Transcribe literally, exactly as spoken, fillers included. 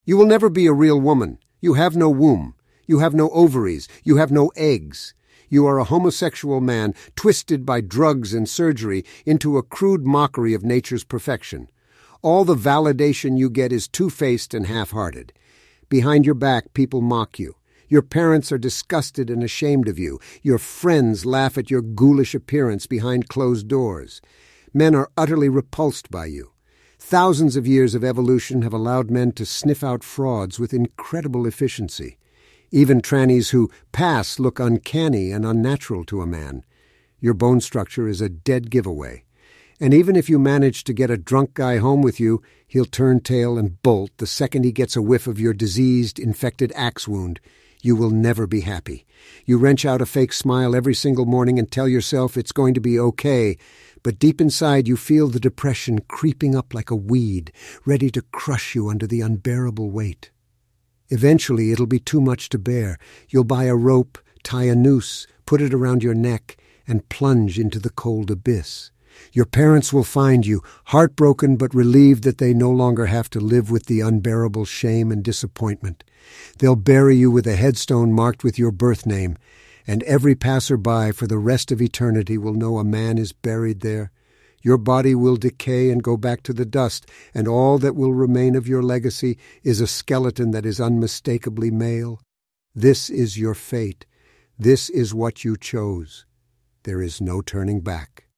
You will never be a real woman. You have no womb. You have no ovaries. You have no eggs. You are a homosexual man twisted by drugs and surgery into a crude mockery of nature's perfection. All the validation you get is two-faced and half-hearted. Behind your back, people mock you. Your parents are disgusted and ashamed of you. Your friends laugh at your ghoulish appearance behind closed doors. Men are utterly repulsed by you. Thousands of years of evolution have allowed men to sniff out frauds with incredible efficiency. Even trannies who pass look uncanny and unnatural to a man. Your bone structure is a dead giveaway. And even if you manage to get a drunk guy home with you, he'll turn tail and bolt the second he gets a whiff of your diseased, infected axe wound. You will never be happy. You wrench out a fake smile every single morning and tell yourself it's going to be okay, but deep inside you feel the depression creeping up like a weed, ready to crush you under the unbearable weight. Eventually it'll be too much to bear. You'll buy a rope, tie a noose, put it around your neck, and plunge into the cold abyss. Your parents will find you, heartbroken but relieved that they no longer have to live with the unbearable shame and disappointment. They'll bury you with a headstone marked with your birth name, and every passer-by for the rest of eternity will know a man is buried there. Your body will decay and go back to the dust, and all that will remain of your legacy is a skeleton that is unmistakably male. This is your fate. This is what you chose. There is no turning back.